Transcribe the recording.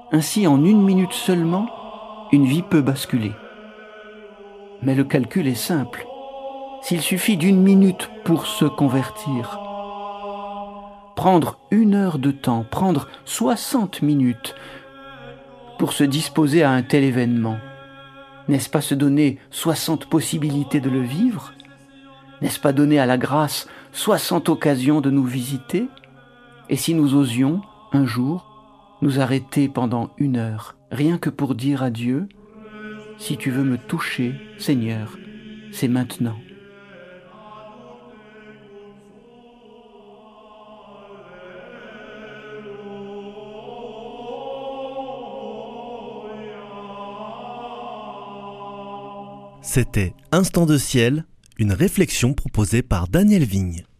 Ainsi, en 1 minute seulement, une vie peut basculer. Mais le calcul est simple. S'il suffit d'1 minute pour se convertir, prendre 1 heure de temps, prendre 60 minutes pour se disposer à un tel événement, n'est-ce pas se donner 60 possibilités de le vivre? N'est-ce pas donner à la grâce 60 occasions de nous visiter? Et si nous osions, un jour, nous arrêter pendant 1 heure, rien que pour dire à Dieu, si tu veux me toucher, Seigneur, c'est maintenant. C'était Instant de ciel, une réflexion proposée par Daniel Vigne.